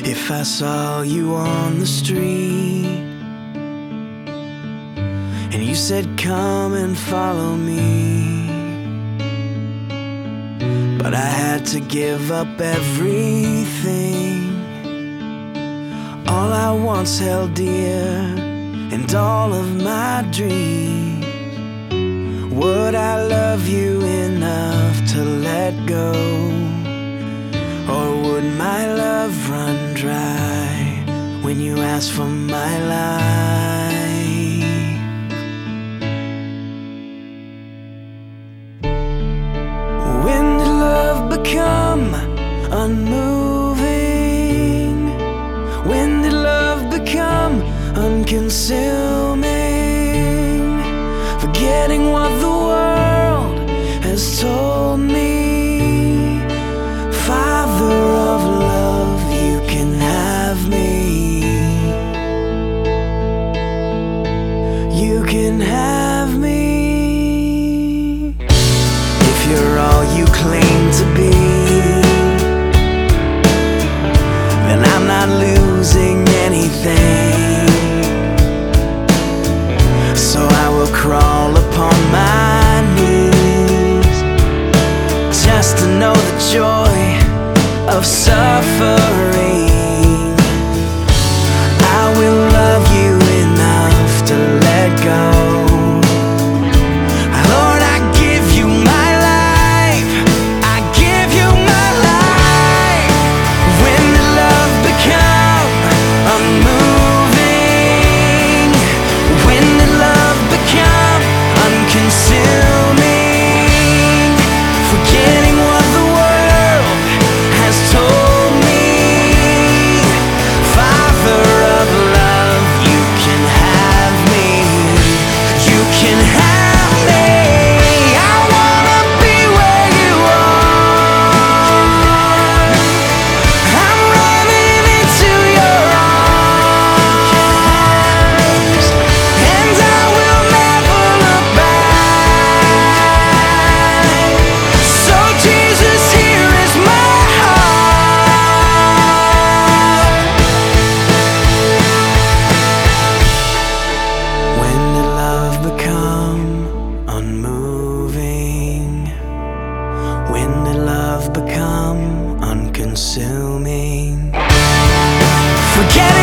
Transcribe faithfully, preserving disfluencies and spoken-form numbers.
If I saw you on the street and you said come and follow me, but I had to give up everything, all I once held dear and all of my dreams. Would I love you enough to let go? Or would my love run dry when you ask for my life? When did love become unmoving? When did love become unconsuming? Forgetting what the world has told me. Father of love, you can have me. You can have me. If you're all you claim to be, then I'm not losing anything. So I will crawl upon my knees just to know the joy of suffering. I will love you enough to let go. Lord, I give you my life. I give you my life. When did love become unmoving? When did love become unconsuming? Forgetting what the world has told me. Father of love, you can have me. You can have me. I wanna be where you are. I'm running into your arms, and I will never look back. So Jesus, here is my heart. When did love become unmoving? When did love become unconsuming? Forget